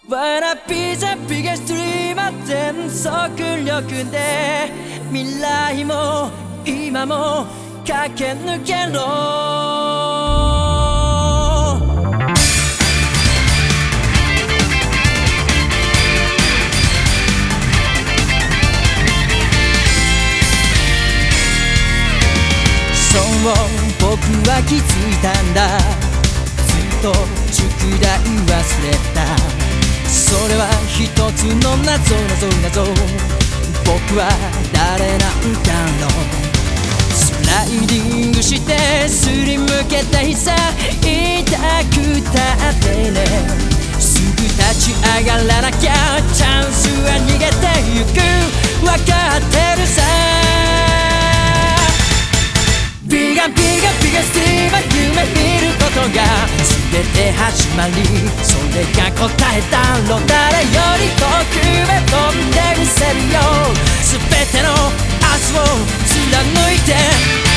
Wanna be the biggest dreamer 全速力で未来も今も駆け抜けろ。そう僕は気づいたんだ。ずっと宿題忘れた。それは一つの謎。僕は誰なんだろう。スライディングしてすりむけた日さ、痛くたってね。すぐ立ち上がらなきゃチャンスは逃げてゆく。わかってるさ。ビガスティーは夢見ることが全て始まり、それが答えだろう。誰より遠くへ飛んでみせるよ。全ての明日を貫いて。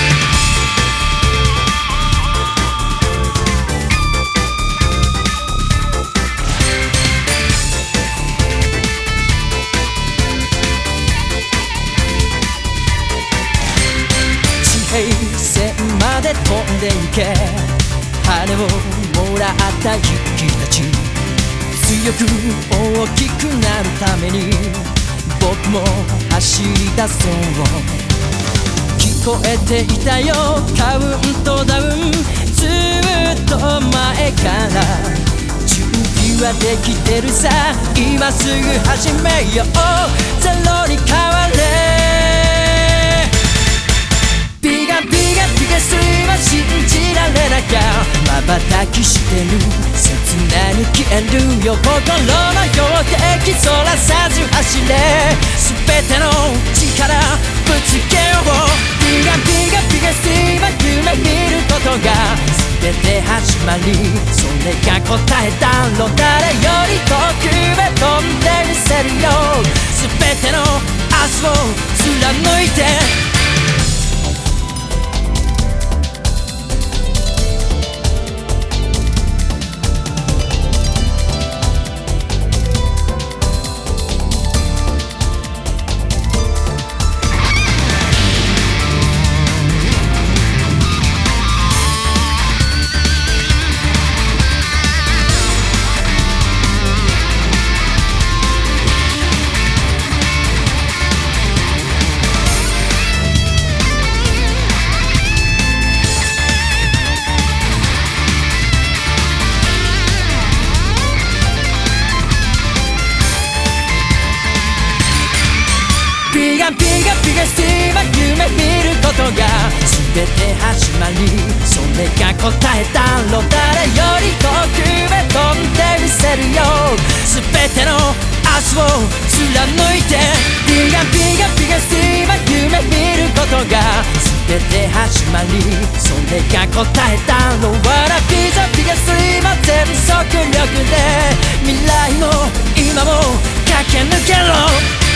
平線まで飛んで行け。羽をもらった勇気たち、強く大きくなるために僕も走り出そう。聞こえていたよカウントダウン、ずっと前から準備はできてるさ。今すぐ始めよう。ゼロに変われ。ストリームは信じられなきゃ瞬きしてる。切なに消えるよ。心のよ敵そらさず走れ。全ての力ぶつけよう。ビガスティーは夢見ることが全て始まり、それが答えだろう。誰より遠くへ飛んでみせるよ。全ての明日を貫いて。ビガスティーは夢見ることが全て始まり、それが答えだろう。誰より遠くへ飛んでみせるよ。全ての明日を貫いて。ビガスティーは夢見ることが全て始まり、それが答えだろう。Wanna be the biggest dreamer 全速力で未来も今も駆け抜けろ。